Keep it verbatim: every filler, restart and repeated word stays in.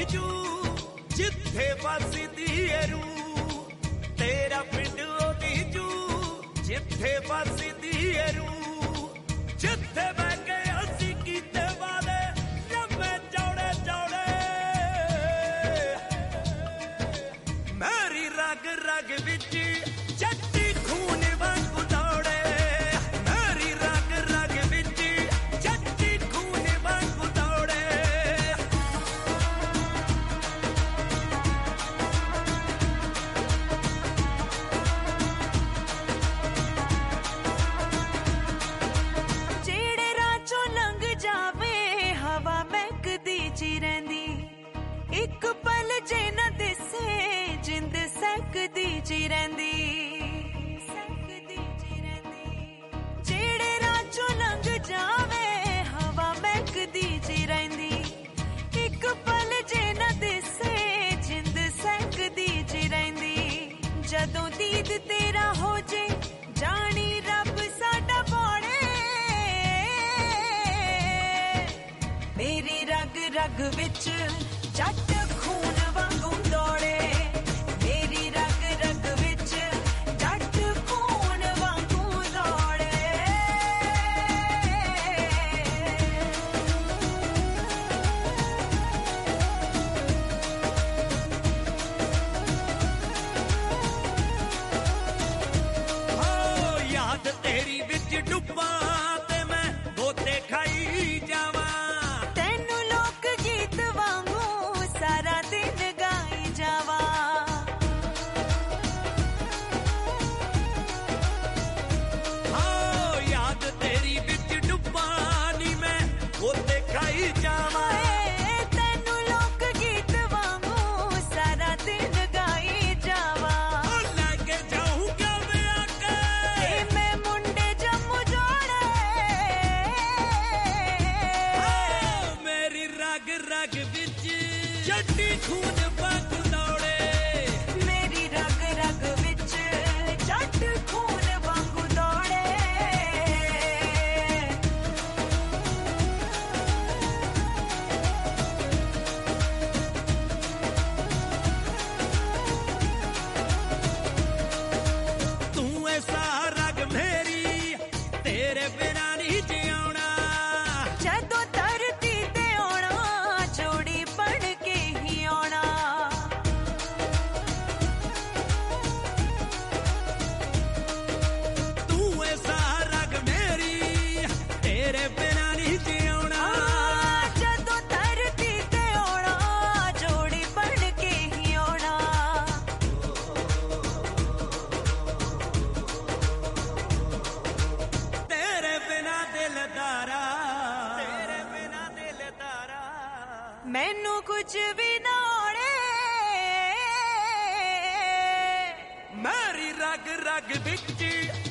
ਜੂ ਜਿੱਥੇ ਵਸਦੀ ਏ ਰੂਹ, ਤੇਰਾ ਪਿੰਡ ਉਹਦੀ ਜੂ ਜਿੱਥੇ ਵਸਦੀ ਏ ਰੂਹ, ਜਿੱਥੇ ਬਹਿ ਕੇ ਅਸੀਂ ਕੀਤੇ ਵਾਦੇ ਲੰਮੇ ਚੌੜੇ ਚੌੜੇ, ਮੇਰੀ ਰਗ ਰਗ ਵਿੱਚ ਜੱਟੀ ਖੂਨ ਵਾਂਗੂ ਦੌੜੇ, ਮੇਰੀ ਰਗ ਰਗ ਵਿੱਚ ਜੱਟੀ ਖੂਨ ਵਾਂਗੂ ਦੌੜੇ। ਜਿਹੜੇ ਰਾਹ ਚੋਂ ਲੰਘ ਜਾਵੇ ਹਵਾ ਮਹਿਕਦੀ ਜੀ ਰਹਿੰਦੀ, ਇੱਕ ਪਲ ਜੇ ਨਾ ਦਿਸੇ ਜਿੰਦ ਸਹਿਕਦੀ ਜੀ ਰਹਿੰਦੀ, ਸਹਿਕਦੀ ਜੀ ਰਹਿੰਦੀ। ਜਿਹੜੇ ਰਾਹ ਚੋਂ ਲੰਘ ਜਾਵੇ ਹਵਾ ਮਹਿਕਦੀ ਜੀ ਰਹਿੰਦੀ, ਇੱਕ ਪਲ ਜੇ ਨਾ ਦਿਸੇ ਜਿੰਦ ਸਹਿਕਦੀ ਜੀ ਰਹਿੰਦੀ। ਜਦੋਂ ਦੀਦ ਤੇਰਾ ਹੋ ਜੇ ਜਾਣੀ ਰੱਬ ਸਾਡਾ ਬੋੜੇ, ਮੇਰੀ ਰਗ ਰਗ ਵਿੱਚ ਜੱਟ ਖੂਨ ਵਾਂਗੂ ਦੌੜੇ, ਮੇਰੀ ਰਗ ਰਗ ਵਿੱਚ ਜੱਟ ਖੂਨ ਵਾਂਗੂ ਦੌੜੇ। ਹੋ ਯਾਦ ਤੇਰੀ ਵਿੱਚ ਡੁੱਬਾਂ ਤੇ ਮੈਂ ਗੋਤੇ ਖਾਈ ਜਾਵਾਂ, ਤੈਨੂੰ ਲੋਕ ਗੀਤ ਵਾਂਗੂ ਸਾਰਾ ਦਿਨ ਗਾਈ ਜਾਵਾਂ। ਹੋ ਯਾਦ ਤੇਰੀ ਵਿੱਚ ਡੁੱਬਾਂ ਨੀ ਮੈਂ ਗੋਤੇ ਖਾਈ ਜਾਵਾਂ। ਹਾਏ ਤੈਨੂੰ ਲੋਕ ਗੀਤ ਵਾਂਗੂ ਸਾਰਾ ਦਿਨ ਗਾਈ ਜਾਵਾਂ। ਉਹ ਲੈ ਕੇ ਜਾਊਂਗਾ ਵਿਆਹ ਕੇ ਏ ਮੈਂ ਮੁੰਡੇ ਜੰਮੂ ਜੋੜੇ, ਮੇਰੀ ਰਗ ਰਗ ਵਿੱਚ ਜੱਟੀ ਖੂਨ ਵਾਂਗੂ ਦੌੜੇ, ਮੇਰੀ ਰਗ ਰਗ ਵਿੱਚ ਜੱਟ ਖੂਨ ਵਾਂਗੂ ਦੌੜੇ। ਤੂੰ ਐਸਾ ਰਗ ਮੇਰੀ ਤੇਰੇ ਬਿਨਾਂ ਨਹੀਂ ਜਿਉਣਾ, ਜਦੋਂ ਧਰਤੀ ਤੇ ਆਉਣਾ ਜੋੜੀ ਬਣ ਕੇ ਹੀ ਆਉਣਾ। ਤੂੰ ਐਸਾ ਰਗ ਮੇਰੀ ਤੇਰੇ ਬਿਨਾਂ ਨਹੀਂ ਜਿਉਣਾ। ਜਦੋਂ ਧਰਤੀ ਤੇ ਆਉਣਾ ਜੋੜੀ ਬਣ ਕੇ ਹੀ ਆਉਣਾ। ਤੇਰੇ ਬਿਨਾਂ ਦਿਲਦਾਰਾ, ਤੇਰੇ ਬਿਨਾਂ ਦਿਲਦਾਰਾ, ਮੈਨੂੰ ਕੁਝ ਵੀ ਨਾ ਆਉਣੇ, ਮੇਰੀ ਰਗ ਰਗ ਵਿੱਚ